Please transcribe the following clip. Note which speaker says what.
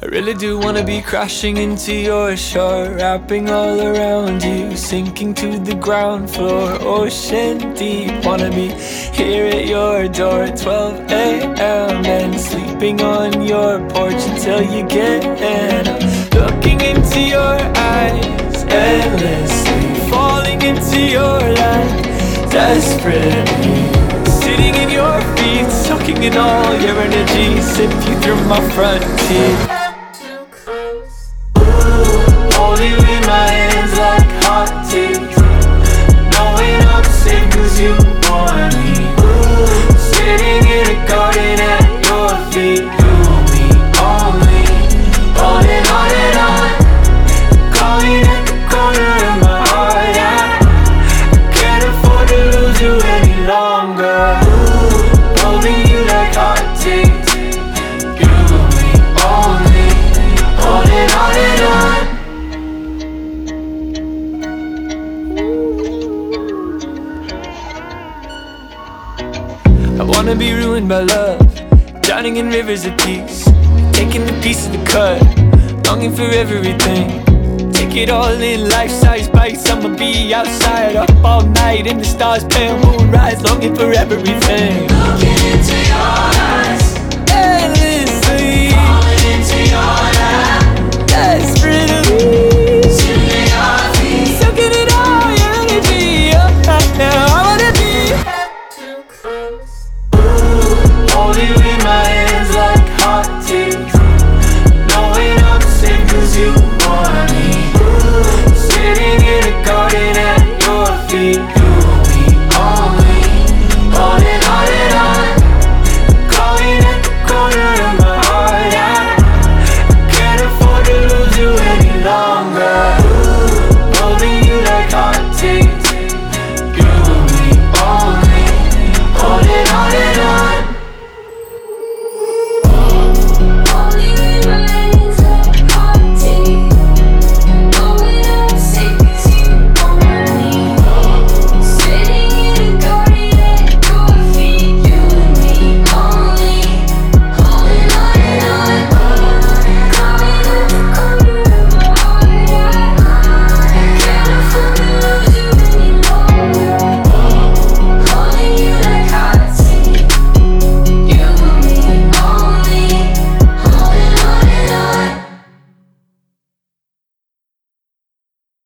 Speaker 1: really do wanna be crashing into your shore, wrapping all around you, sinking to the ground floor, ocean deep. Wanna be here at your door at 12 a.m. and sleeping on your porch until you get in. Looking into your eyes endlessly, falling into your life desperately, sitting in your feet, soaking in all your energy, sip you through my front teeth. Hold you in my hands like hot tea, knowing I'm safe cause you want me. Sitting in a garden at your feet, you and me only, holding on and on, calling at the corner of my heart. I can't afford to lose you any longer. Holding you like hot tea, you and me only, holding on and on. I wanna be ruined by love, drowning in rivers of peace, taking a piece of the cut, longing for everything. Take it all in, life-size bites. I'ma be outside, up all night in the stars, pale moonrise, longing for everything.
Speaker 2: Looking into your eyes